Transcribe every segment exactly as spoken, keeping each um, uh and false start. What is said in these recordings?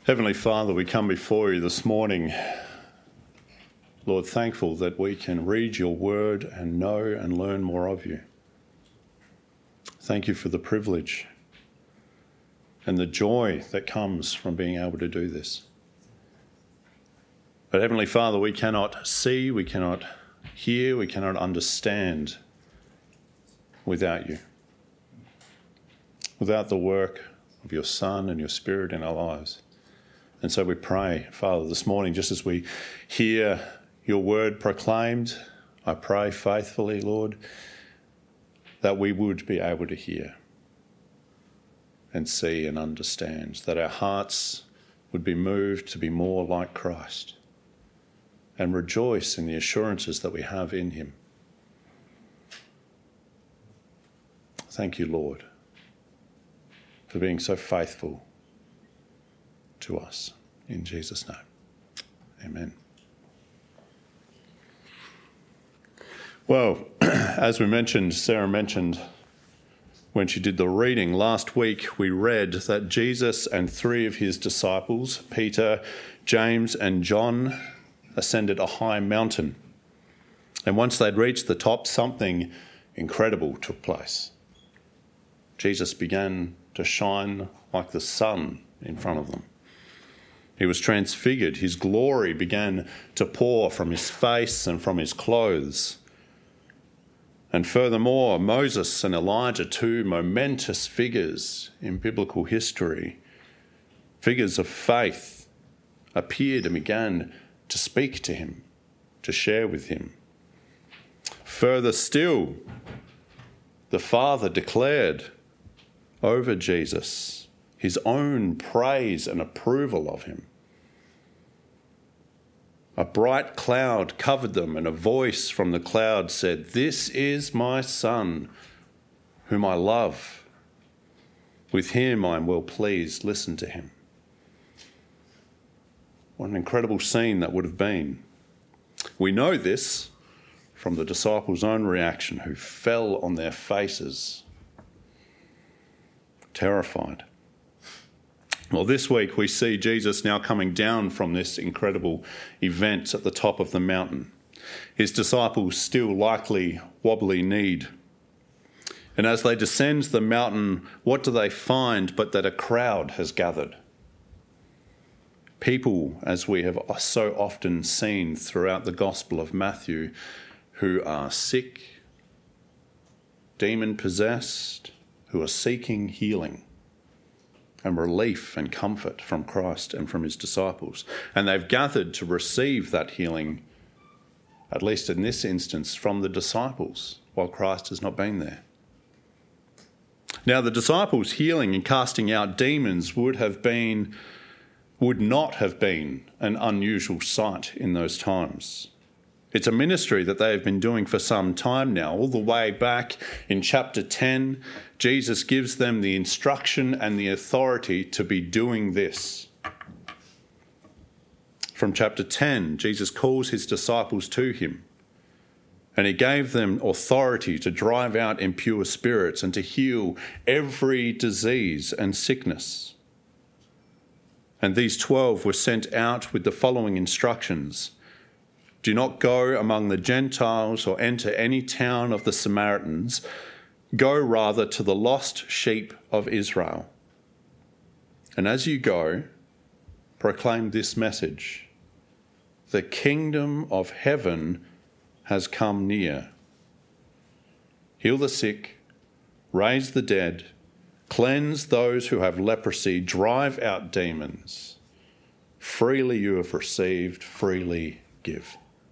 Heavenly Father, we come before you this morning, Lord, thankful that we can read your word and know and learn more of you. Thank you for the privilege and the joy that comes from being able to do this. But Heavenly Father, we cannot see, we cannot hear, we cannot understand without you, without the work of your Son and your Spirit in our lives. And so we pray, Father, this morning, just as we hear your word proclaimed, I pray faithfully, Lord, that we would be able to hear and see and understand, that our hearts would be moved to be more like Christ and rejoice in the assurances that we have in him. Thank you, Lord, for being so faithful to us. In Jesus' name, amen. Well, as we mentioned, Sarah mentioned when she did the reading, last week we read that Jesus and three of his disciples, Peter, James and John, ascended a high mountain. And once they'd reached the top, something incredible took place. Jesus began to shine like the sun in front of them. He was transfigured. His glory began to pour from his face and from his clothes. And furthermore, Moses and Elijah, two momentous figures in biblical history, figures of faith, appeared and began to speak to him, to share with him. Further still, the Father declared over Jesus his own praise and approval of him. A bright cloud covered them, and a voice from the cloud said, "This is my Son, whom I love. With him I am well pleased. Listen to him." What an incredible scene that would have been. We know this from the disciples' own reaction, who fell on their faces, terrified. Well, this week we see Jesus now coming down from this incredible event at the top of the mountain. His disciples still likely wobbly kneed. And as they descend the mountain, what do they find but that a crowd has gathered? People, as we have so often seen throughout the Gospel of Matthew, who are sick, demon-possessed, who are seeking healing and relief and comfort from Christ and from his disciples. And they've gathered to receive that healing, at least in this instance, from the disciples, while Christ has not been there. Now, the disciples' healing and casting out demons would have been, would not have been an unusual sight in those times. It's a ministry that they have been doing for some time now. All the way back in chapter ten, Jesus gives them the instruction and the authority to be doing this. From chapter ten, Jesus calls his disciples to him, and he gave them authority to drive out impure spirits and to heal every disease and sickness. And these twelve were sent out with the following instructions: "Do not go among the Gentiles or enter any town of the Samaritans. Go rather to the lost sheep of Israel. And as you go, proclaim this message: the kingdom of heaven has come near. Heal the sick, raise the dead, cleanse those who have leprosy, drive out demons. Freely you have received, freely give."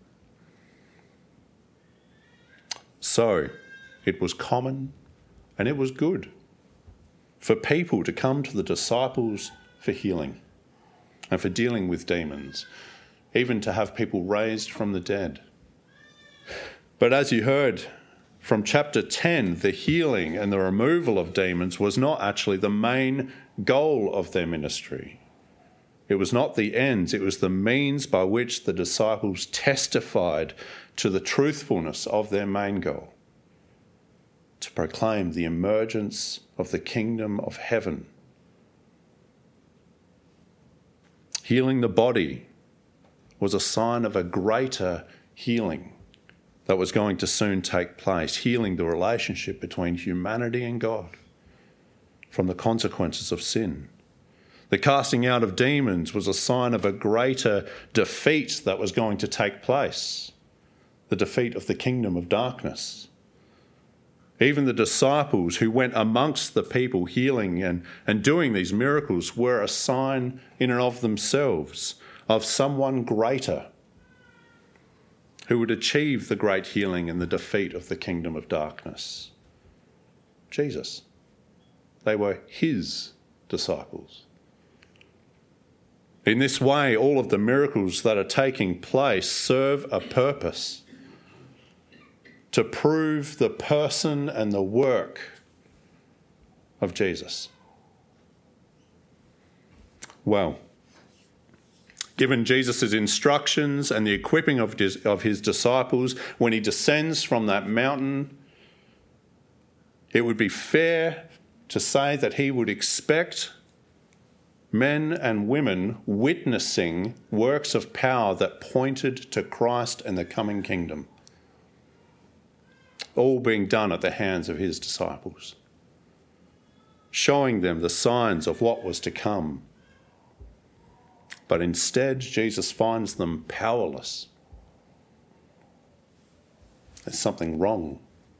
So it was common and it was good for people to come to the disciples for healing and for dealing with demons, even to have people raised from the dead. But as you heard from chapter ten, the healing and the removal of demons was not actually the main goal of their ministry. It was not the ends, it was the means by which the disciples testified to the truthfulness of their main goal: to proclaim the emergence of the kingdom of heaven. Healing the body was a sign of a greater healing that was going to soon take place, healing the relationship between humanity and God from the consequences of sin. The casting out of demons was a sign of a greater defeat that was going to take place, the defeat of the kingdom of darkness. Even the disciples who went amongst the people healing and, and doing these miracles were a sign in and of themselves of someone greater who would achieve the great healing and the defeat of the kingdom of darkness. Jesus. They were his disciples. In this way, all of the miracles that are taking place serve a purpose: to prove the person and the work of Jesus. Well, given Jesus' instructions and the equipping of his, of his disciples when he descends from that mountain, it would be fair to say that he would expect men and women witnessing works of power that pointed to Christ and the coming kingdom, all being done at the hands of his disciples, showing them the signs of what was to come. But instead, Jesus finds them powerless. There's something wrong.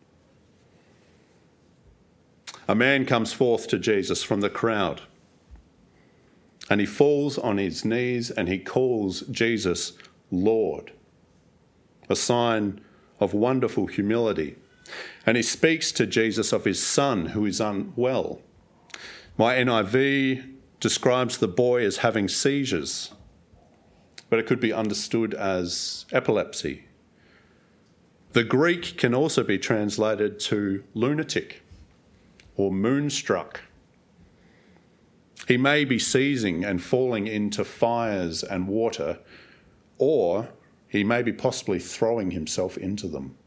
A man comes forth to Jesus from the crowd, and he falls on his knees and he calls Jesus Lord, a sign of wonderful humility. And he speaks to Jesus of his son who is unwell. My N I V describes the boy as having seizures, but it could be understood as epilepsy. The Greek can also be translated to lunatic or moonstruck. He may be seizing and falling into fires and water, or he may be possibly throwing himself into them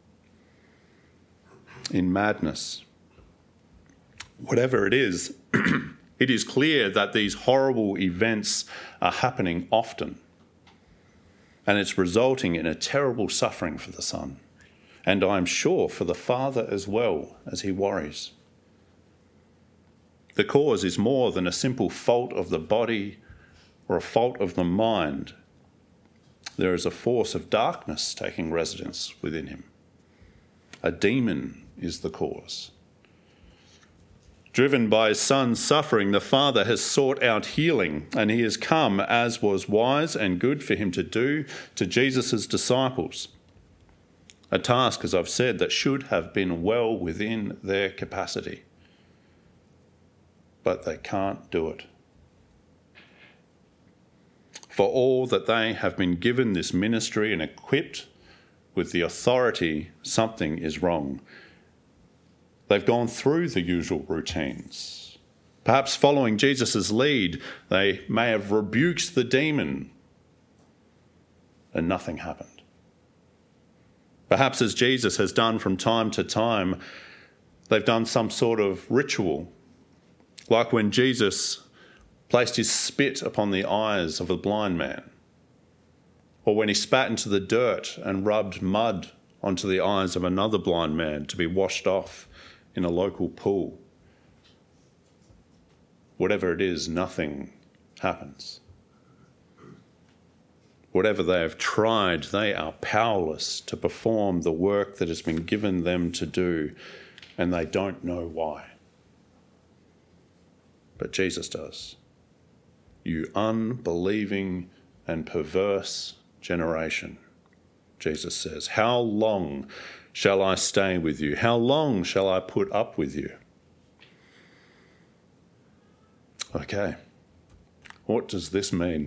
in madness. Whatever it is, it is clear that these horrible events are happening often, and it's resulting in a terrible suffering for the son, and I am sure for the father as well, as he worries. The cause is more than a simple fault of the body or a fault of the mind. There is a force of darkness taking residence within him. A demon is the cause. Driven by his son's suffering, the father has sought out healing, and he has come, as was wise and good for him to do, to Jesus' disciples. A task, as I've said, that should have been well within their capacity. But they can't do it. For all that they have been given this ministry and equipped with the authority, something is wrong. They've gone through the usual routines. Perhaps following Jesus' lead, they may have rebuked the demon and nothing happened. Perhaps as Jesus has done from time to time, they've done some sort of ritual, like when Jesus placed his spit upon the eyes of a blind man, or when he spat into the dirt and rubbed mud onto the eyes of another blind man to be washed off in a local pool. Whatever it is, nothing happens. Whatever they have tried, they are powerless to perform the work that has been given them to do, and they don't know why. But Jesus does. You unbelieving and perverse generation, Jesus says, how long shall I stay with you? How long shall I put up with you? Okay, what does this mean?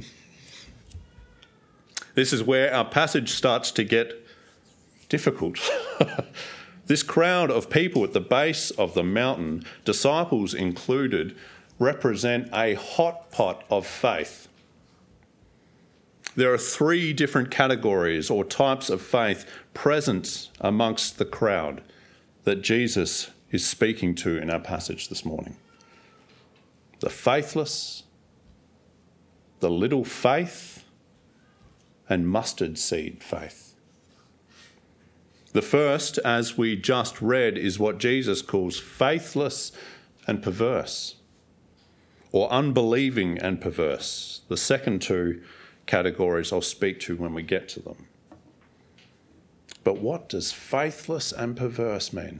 This is where our passage starts to get difficult. This crowd of people at the base of the mountain, disciples included, represent a hot pot of faith. There are three different categories or types of faith present amongst the crowd that Jesus is speaking to in our passage this morning. The faithless, the little faith, and mustard seed faith. The first, as we just read, is what Jesus calls faithless and perverse, or unbelieving and perverse. The second two categories I'll speak to when we get to them. But what does faithless and perverse mean?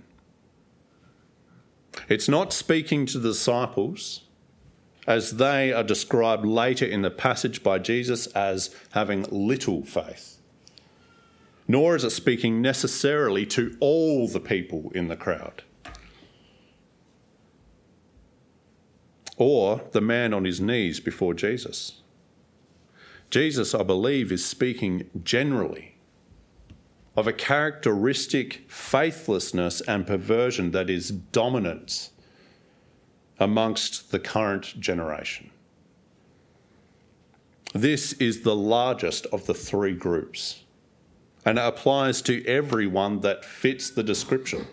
It's not speaking to the disciples as they are described later in the passage by Jesus as having little faith. Nor is it speaking necessarily to all the people in the crowd, or the man on his knees before Jesus. Jesus, I believe, is speaking generally of a characteristic faithlessness and perversion that is dominant amongst the current generation. This is the largest of the three groups, and it applies to everyone that fits the description.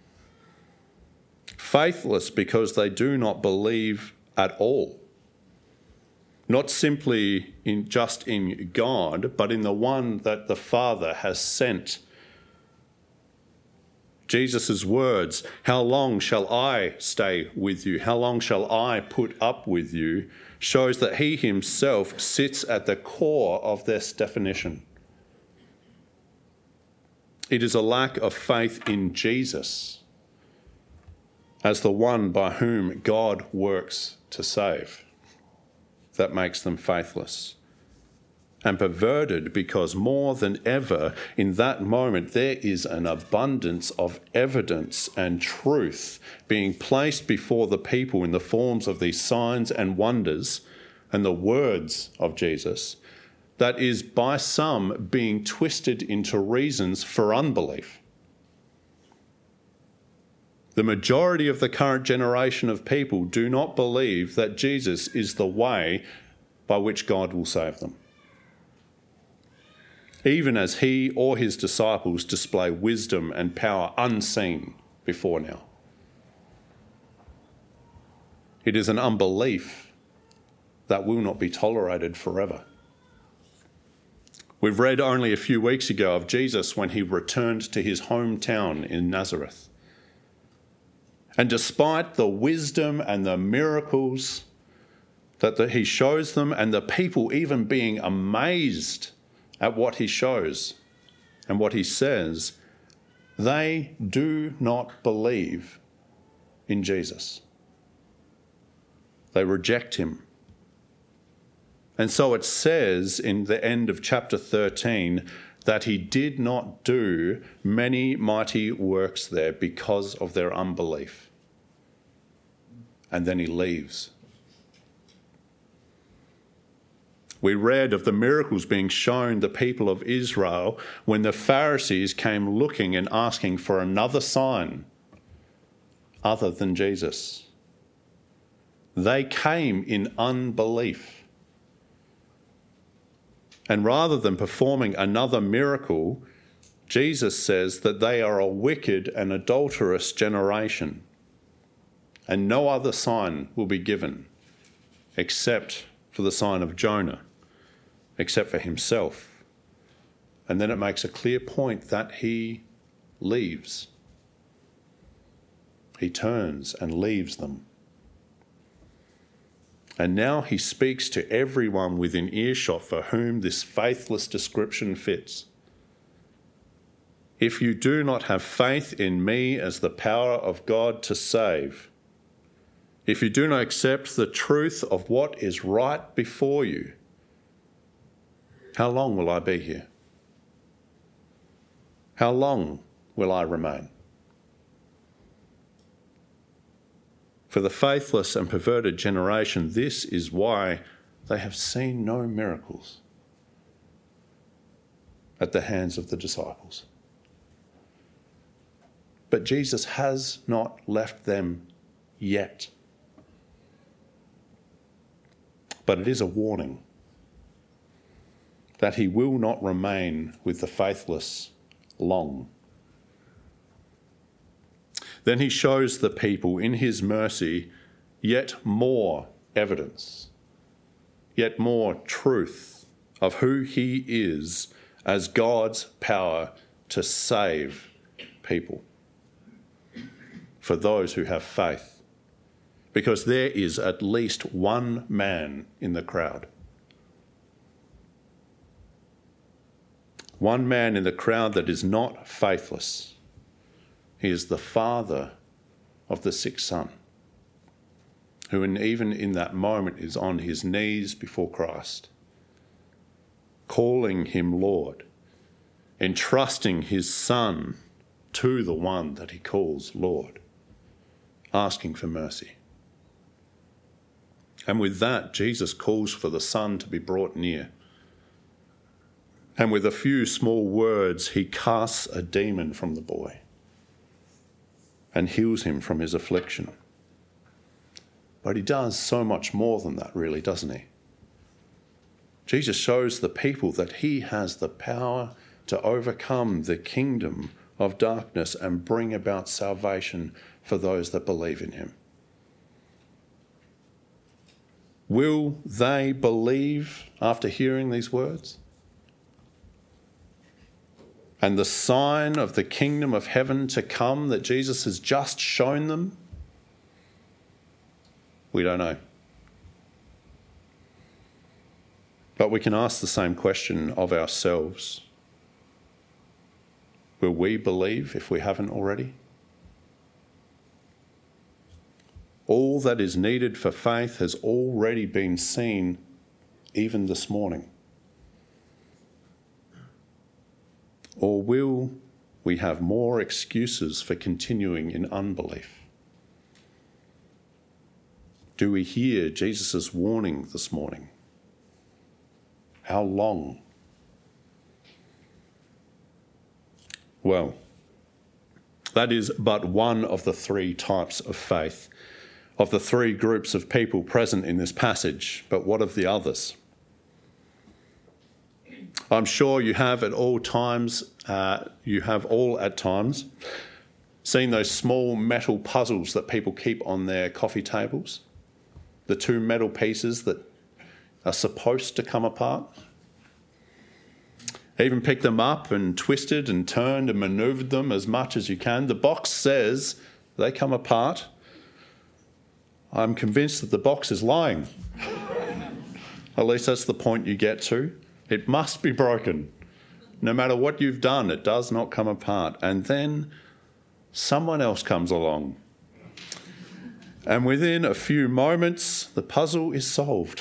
Faithless because they do not believe at all. Not simply in just in God, but in the one that the Father has sent. Jesus' words, "How long shall I stay with you? How long shall I put up with you?" shows that he himself sits at the core of this definition. It is a lack of faith in Jesus as the one by whom God works to save that makes them faithless. And perverted because more than ever in that moment there is an abundance of evidence and truth being placed before the people in the forms of these signs and wonders and the words of Jesus that is by some being twisted into reasons for unbelief. The majority of the current generation of people do not believe that Jesus is the way by which God will save them, even as he or his disciples display wisdom and power unseen before now. It is an unbelief that will not be tolerated forever. We've read only a few weeks ago of Jesus when he returned to his hometown in Nazareth. And despite the wisdom and the miracles that the, he shows them, and the people even being amazed at what he shows and what he says, they do not believe in Jesus. They reject him. And so it says in the end of chapter thirteen that he did not do many mighty works there because of their unbelief. And then he leaves. We read of the miracles being shown the people of Israel when the Pharisees came looking and asking for another sign other than Jesus. They came in unbelief. And rather than performing another miracle, Jesus says that they are a wicked and adulterous generation, and no other sign will be given except for the sign of Jonah, except for himself. And then it makes a clear point that he leaves. He turns and leaves them. And now he speaks to everyone within earshot for whom this faithless description fits. If you do not have faith in me as the power of God to save, if you do not accept the truth of what is right before you, how long will I be here? How long will I remain? For the faithless and perverted generation, this is why they have seen no miracles at the hands of the disciples. But Jesus has not left them yet. But it is a warning that he will not remain with the faithless long. Then he shows the people in his mercy yet more evidence yet more truth of who he is as God's power to save people for those who have faith. Because there is at least one man in the crowd. One man in the crowd that is not faithless. He is the father of the sick son, who in, even in that moment is on his knees before Christ, calling him Lord, entrusting his son to the one that he calls Lord, asking for mercy. And with that, Jesus calls for the son to be brought near. And with a few small words, he casts a demon from the boy and heals him from his affliction. But he does so much more than that, really, doesn't he? Jesus shows the people that he has the power to overcome the kingdom of darkness and bring about salvation for those that believe in him. Will they believe after hearing these words? And the sign of the kingdom of heaven to come that Jesus has just shown them? We don't know. But we can ask the same question of ourselves. Will we believe if we haven't already? All that is needed for faith has already been seen even this morning. Or will we have more excuses for continuing in unbelief? Do we hear Jesus' warning this morning? How long? Well, that is but one of the three types of faith, of the three groups of people present in this passage. But what of the others? I'm sure you have at all times, uh, you have all at times, seen those small metal puzzles that people keep on their coffee tables, the two metal pieces that are supposed to come apart. Even picked them up and twisted and turned and manoeuvred them as much as you can. The box says they come apart. I'm convinced that the box is lying. At least that's the point you get to. It must be broken. No matter what you've done, it does not come apart. And then someone else comes along. And within a few moments, the puzzle is solved.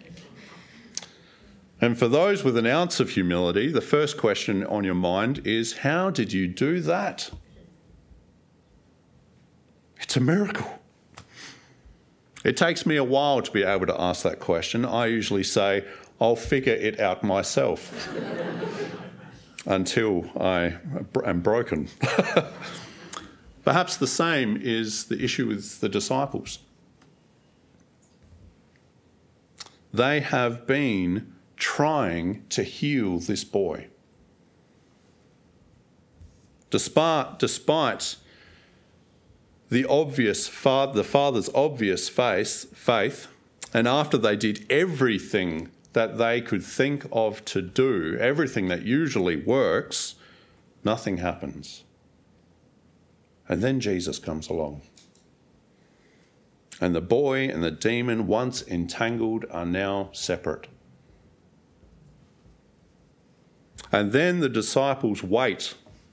And for those with an ounce of humility, the first question on your mind is, how did you do that? It's a miracle. It takes me a while to be able to ask that question. I usually say, I'll figure it out myself until I am broken. Perhaps the same is the issue with the disciples. They have been trying to heal this boy. Despite, despite the obvious father, the father's obvious faith, faith, and after they did everything that they could think of to do, everything that usually works, nothing happens. And then Jesus comes along. And the boy and the demon, once entangled, are now separate. And then the disciples wait.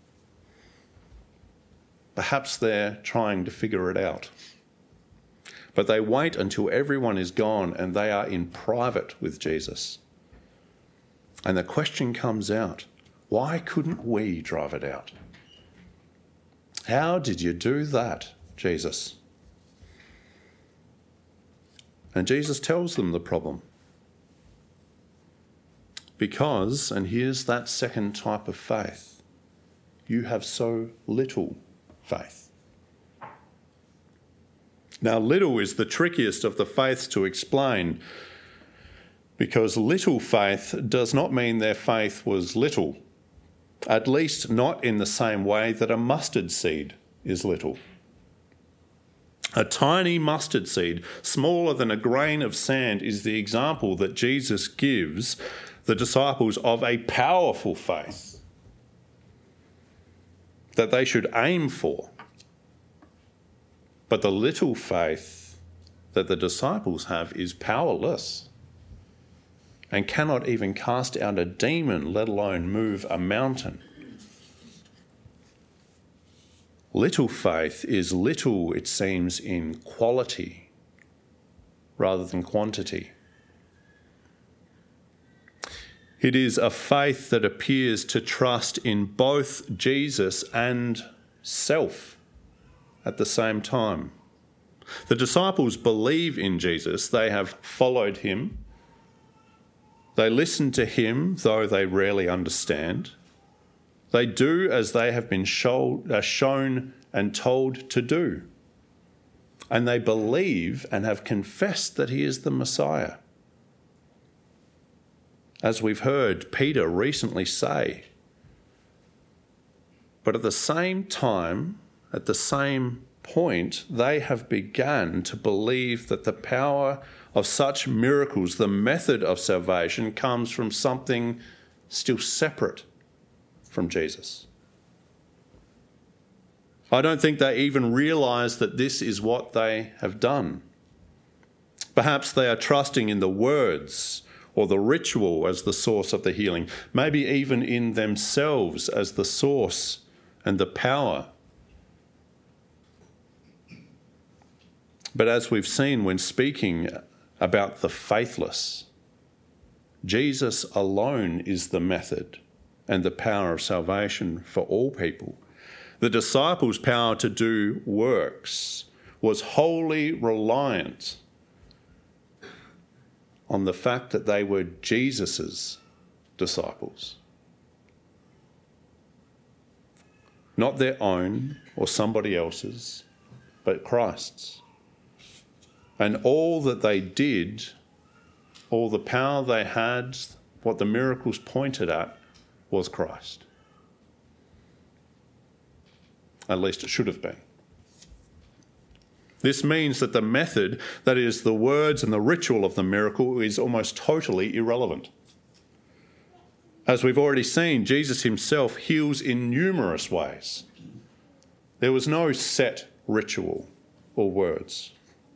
Perhaps they're trying to figure it out. But they wait until everyone is gone and they are in private with Jesus. And the question comes out, why couldn't we drive it out? How did you do that, Jesus? And Jesus tells them the problem. Because, and here's that second type of faith, you have so little faith. Now, little is the trickiest of the faiths to explain, because little faith does not mean their faith was little, at least not in the same way that a mustard seed is little. A tiny mustard seed, smaller than a grain of sand, is the example that Jesus gives the disciples of a powerful faith that they should aim for. But the little faith that the disciples have is powerless and cannot even cast out a demon, let alone move a mountain. Little faith is little, it seems, in quality rather than quantity. It is a faith that appears to trust in both Jesus and self at the same time. The disciples believe in Jesus. They have followed him. They listen to him, though they rarely understand. They do as they have been show, uh, shown and told to do. And they believe and have confessed that he is the Messiah. As we've heard Peter recently say. But at the same time, at the same point, they have begun to believe that the power of such miracles, the method of salvation, comes from something still separate from Jesus. I don't think they even realise that this is what they have done. Perhaps they are trusting in the words or the ritual as the source of the healing, maybe even in themselves as the source and the power. But as we've seen when speaking about the faithless, Jesus alone is the method and the power of salvation for all people. The disciples' power to do works was wholly reliant on the fact that they were Jesus's disciples, not their own or somebody else's, but Christ's. And all that they did, all the power they had, what the miracles pointed at, was Christ. At least it should have been. This means that the method, that is, the words and the ritual of the miracle, is almost totally irrelevant. As we've already seen, Jesus himself heals in numerous ways. There was no set ritual or words.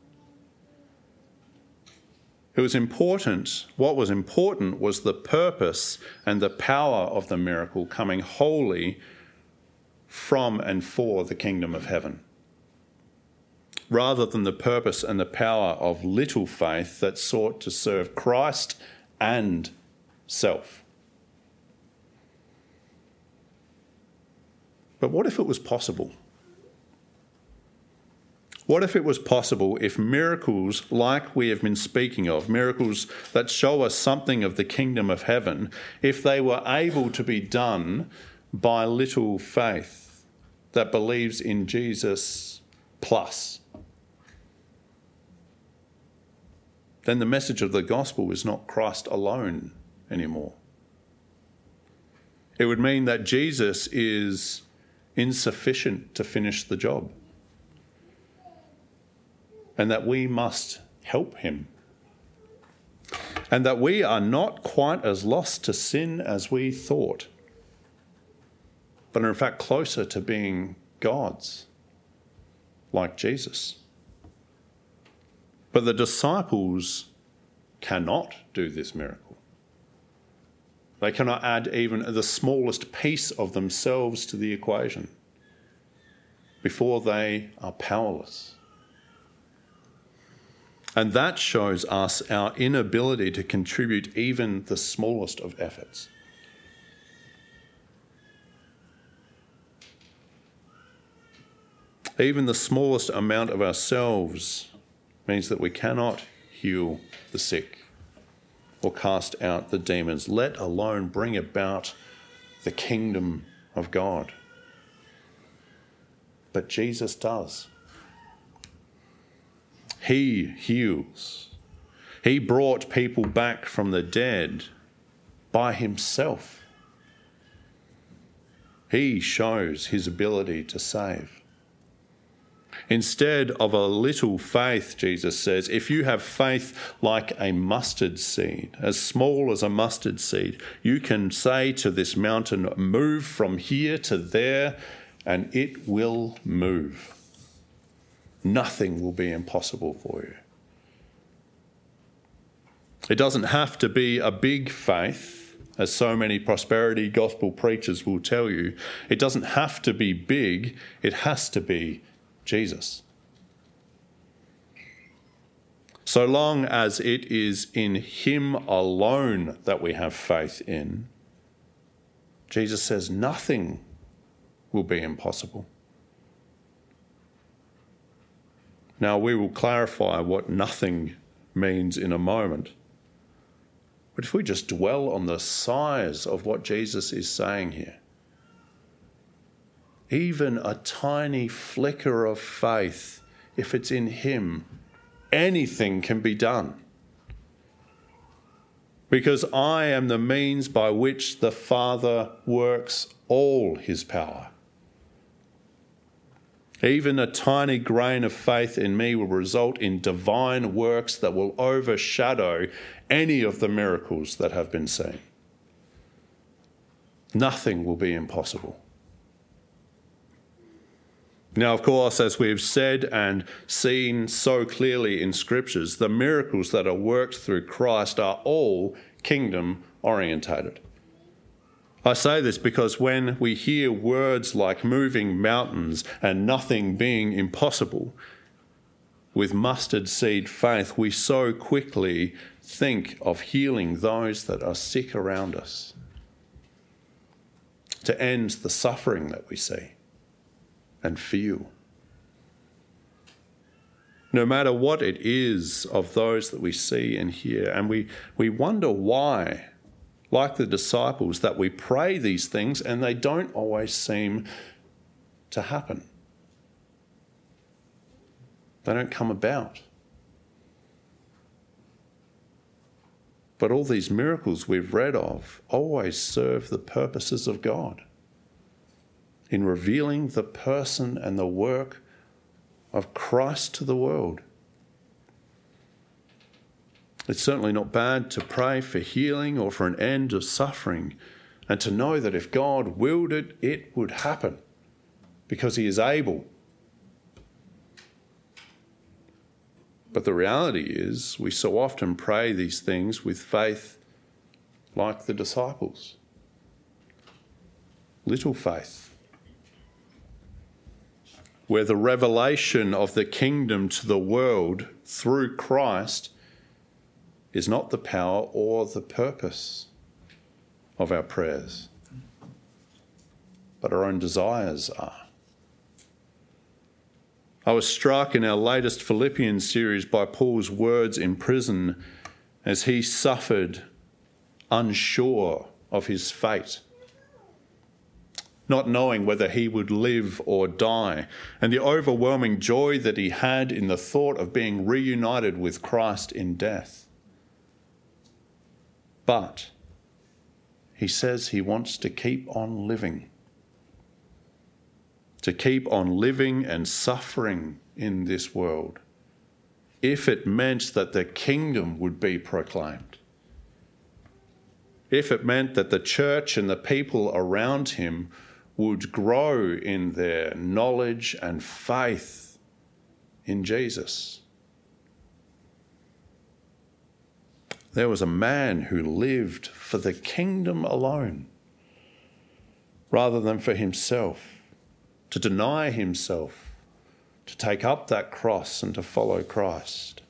It was important, what was important was the purpose and the power of the miracle coming wholly from and for the kingdom of heaven, rather than the purpose and the power of little faith that sought to serve Christ and self. But what if it was possible? What if it was possible if miracles like we have been speaking of, miracles that show us something of the kingdom of heaven, if they were able to be done by little faith that believes in Jesus plus? Then the message of the gospel is not Christ alone anymore. It would mean that Jesus is insufficient to finish the job, and that we must help him, and that we are not quite as lost to sin as we thought, but are in fact closer to being God's, like Jesus. But the disciples cannot do this miracle. They cannot add even the smallest piece of themselves to the equation before they are powerless. And that shows us our inability to contribute even the smallest of efforts. Even the smallest amount of ourselves means that we cannot heal the sick or cast out the demons, let alone bring about the kingdom of God. But Jesus does. He heals. He brought people back from the dead by himself. He shows his ability to save. Instead of a little faith, Jesus says, if you have faith like a mustard seed, as small as a mustard seed, you can say to this mountain, move from here to there, and it will move. Nothing will be impossible for you. It doesn't have to be a big faith, as so many prosperity gospel preachers will tell you. It doesn't have to be big, it has to be Jesus. So long as it is in him alone that we have faith in, Jesus says nothing will be impossible. Now, we will clarify what nothing means in a moment. But if we just dwell on the size of what Jesus is saying here, even a tiny flicker of faith, if it's in him, anything can be done. Because I am the means by which the Father works all his power. Even a tiny grain of faith in me will result in divine works that will overshadow any of the miracles that have been seen. Nothing will be impossible. Now, of course, as we've said and seen so clearly in scriptures, the miracles that are worked through Christ are all kingdom orientated. I say this because when we hear words like moving mountains and nothing being impossible, with mustard seed faith, we so quickly think of healing those that are sick around us, to end the suffering that we see and feel. No matter what it is of those that we see and hear, and we, we wonder why, like the disciples, that we pray these things and they don't always seem to happen. They don't come about. But all these miracles we've read of always serve the purposes of God in revealing the person and the work of Christ to the world. It's certainly not bad to pray for healing or for an end of suffering, and to know that if God willed it, it would happen because he is able. But the reality is, we so often pray these things with faith like the disciples. Little faith, where the revelation of the kingdom to the world through Christ is not the power or the purpose of our prayers, but our own desires are. I was struck in our latest Philippians series by Paul's words in prison as he suffered, unsure of his fate, not knowing whether he would live or die, and the overwhelming joy that he had in the thought of being reunited with Christ in death. But he says he wants to keep on living, to keep on living and suffering in this world, if it meant that the kingdom would be proclaimed, if it meant that the church and the people around him would grow in their knowledge and faith in Jesus. There was a man who lived for the kingdom alone, rather than for himself, to deny himself, to take up that cross and to follow Christ.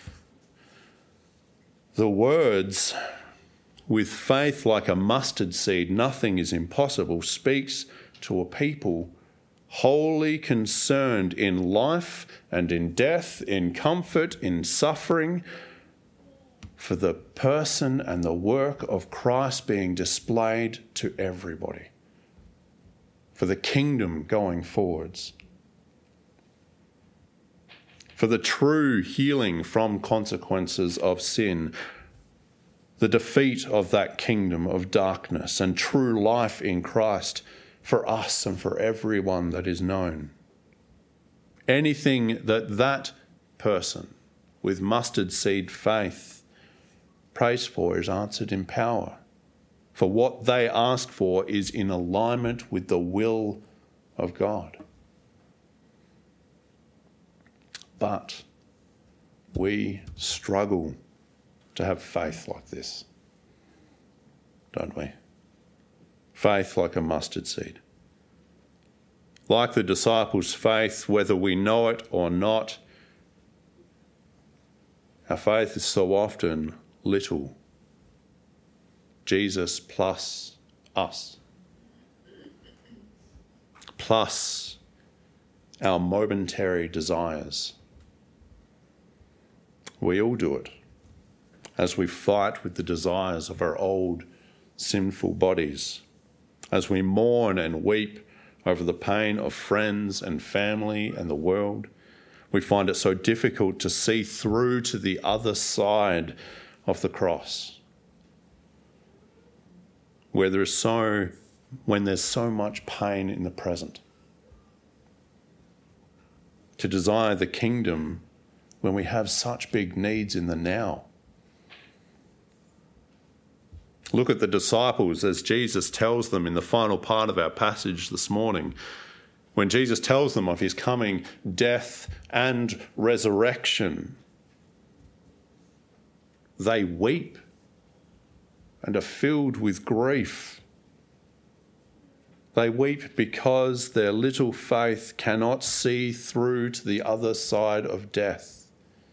The words, with faith like a mustard seed, nothing is impossible, speaks to a people wholly concerned in life and in death, in comfort, in suffering, for the person and the work of Christ being displayed to everybody, for the kingdom going forwards, for the true healing from consequences of sin, the defeat of that kingdom of darkness, and true life in Christ for us and for everyone that is known. Anything that that person with mustard seed faith prays for is answered in power. For what they ask for is in alignment with the will of God. But we struggle to have faith like this, don't we? Faith like a mustard seed. Like the disciples' faith, whether we know it or not, our faith is so often little. Jesus plus us. Plus our momentary desires. We all do it as we fight with the desires of our old sinful bodies, as we mourn and weep over the pain of friends and family and the world. We find it so difficult to see through to the other side of the cross, where there is so, when there's so much pain in the present. To desire the kingdom when we have such big needs in the now. Look at the disciples as Jesus tells them in the final part of our passage this morning. When Jesus tells them of his coming death and resurrection, they weep and are filled with grief. They weep because their little faith cannot see through to the other side of death,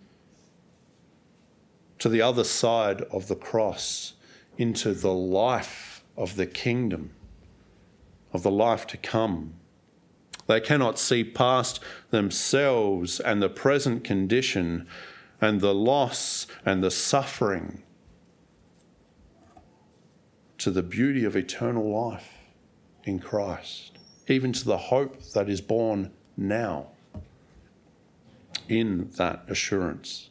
to the other side of the cross, into the life of the kingdom, of the life to come. They cannot see past themselves and the present condition and the loss and the suffering to the beauty of eternal life in Christ, even to the hope that is born now in that assurance.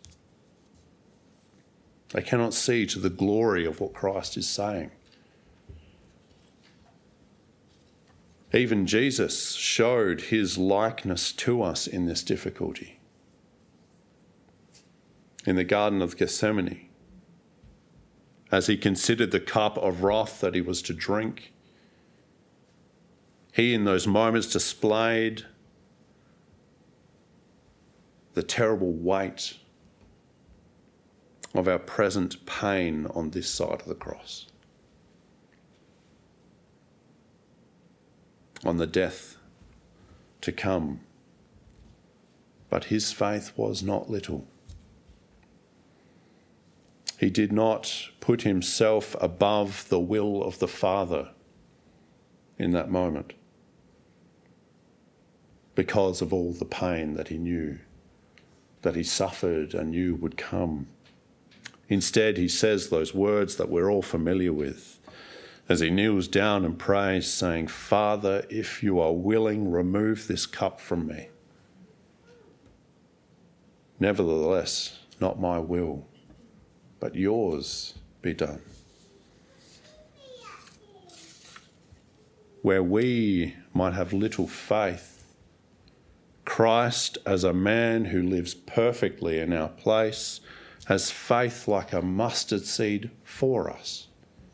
They cannot see to the glory of what Christ is saying. Even Jesus showed his likeness to us in this difficulty. In the Garden of Gethsemane, as he considered the cup of wrath that he was to drink, he in those moments displayed the terrible weight of our present pain on this side of the cross, on the death to come. But his faith was not little. He did not put himself above the will of the Father in that moment because of all the pain that he knew, that he suffered and knew would come. Instead, he says those words that we're all familiar with as he kneels down and prays, saying, "Father, if you are willing, remove this cup from me. Nevertheless, not my will, but yours be done." Where we might have little faith, Christ, as a man who lives perfectly in our place, has faith like a mustard seed for us.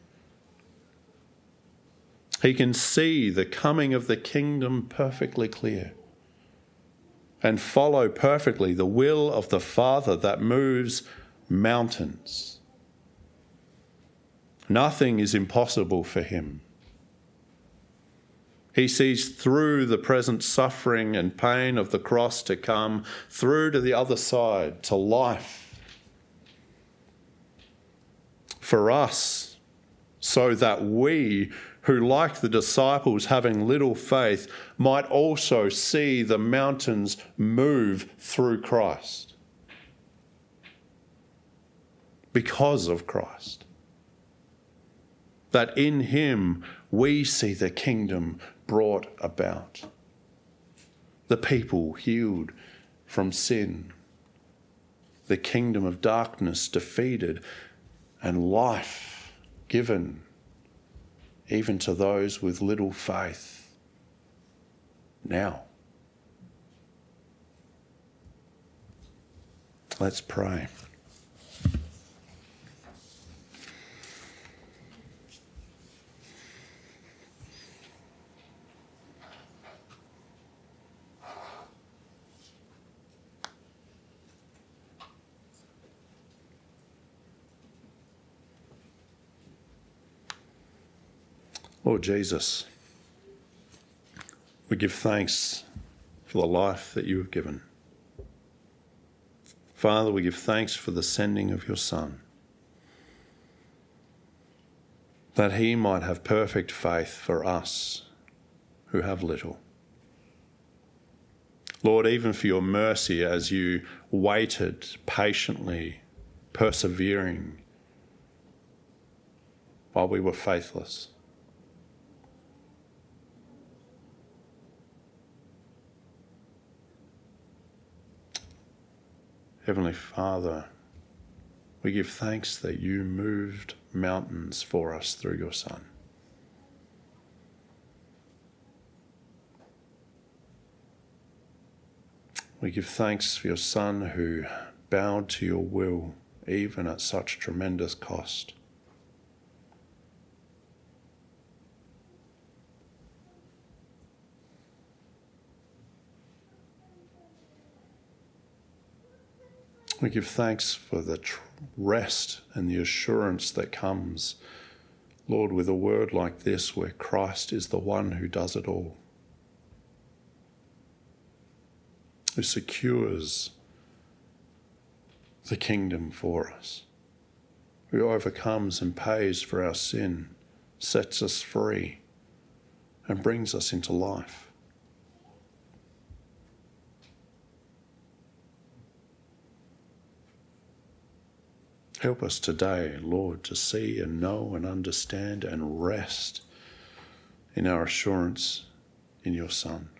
He can see the coming of the kingdom perfectly clear and follow perfectly the will of the Father that moves mountains. Nothing is impossible for him. He sees through the present suffering and pain of the cross to come, through to the other side, to life. For us, so that we, who like the disciples having little faith, might also see the mountains move through Christ. Because of Christ. That in him we see the kingdom brought about. The people healed from sin. The kingdom of darkness defeated, and life given even to those with little faith now. Let's pray. Lord Jesus, we give thanks for the life that you have given. Father, we give thanks for the sending of your Son, that he might have perfect faith for us who have little. Lord, even for your mercy as you waited patiently, persevering while we were faithless. Heavenly Father, we give thanks that you moved mountains for us through your Son. We give thanks for your Son who bowed to your will even at such tremendous cost. We give thanks for the tr- rest and the assurance that comes, Lord, with a word like this where Christ is the one who does it all, who secures the kingdom for us, who overcomes and pays for our sin, sets us free, and brings us into life. Help us today, Lord, to see and know and understand and rest in our assurance in your Son.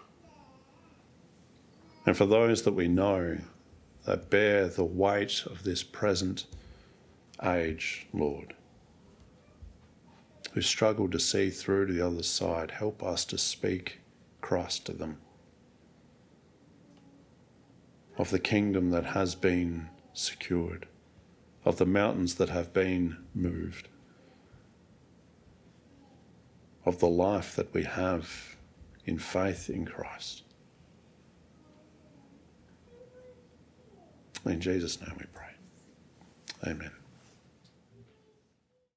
And for those that we know that bear the weight of this present age, Lord, who struggle to see through to the other side, help us to speak Christ to them, of the kingdom that has been secured, of the mountains that have been moved, of the life that we have in faith in Christ. In Jesus' name we pray. Amen.